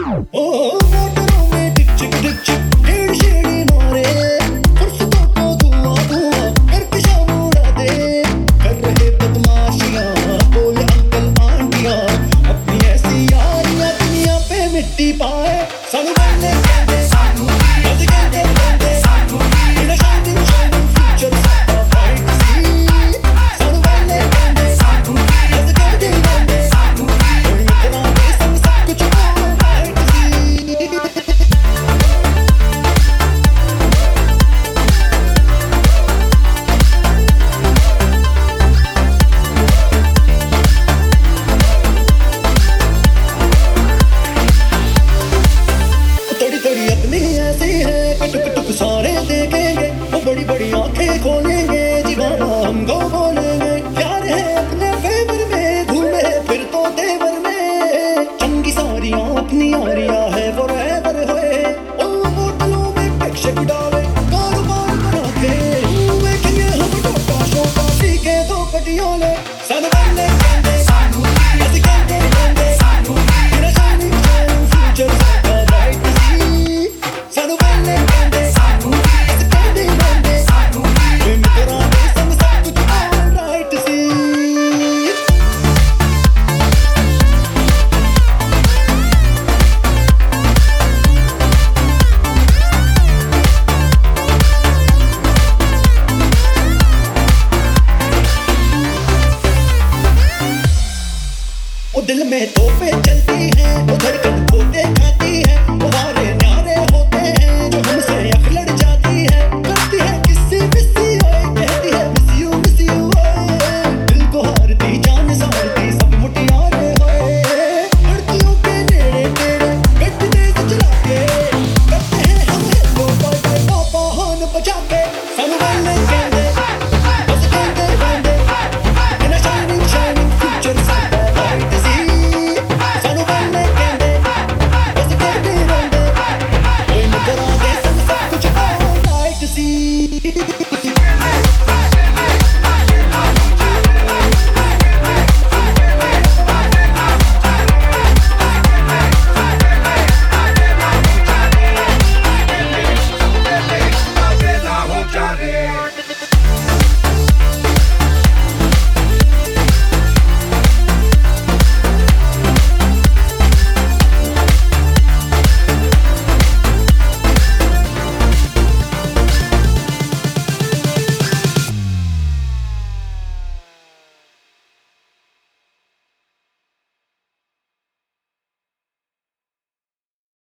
ओ मोटरों में डिक चिक ढेड़ शेड़ी मारे, फुर्सतों को धुआं धुआं करके शाम उड़ा दे। कर रहे बदमाशियां बोले अंकल आंटियां, अपनी ऐसी यारियां दुनिया पे मिट्टी पाए। सानू बनने कहंदे सानू अज कहंदे कहंदे सानू इन शाइनिंग शाइनिंग फ्यूचर साडा ब्राइट सी। सानू बनने कहंदे सानू अज कहंदे कहंदे सानू हुण इतना दे सब कुछ ब्राइट सी। तड़ी तड़ी अपनी ऐसी है कि टुक टुक सारे देखेंगे, वो बड़ी बड़ी आंखें खोलेंगे, दीवाना हमको बोलेंगे। प्यार है अपने फेवर में, घूमे फिर तो तेवर में, चंगी सारियां अपनी यारियां है forever होए। ओ बोतलों में पेक शेक डाल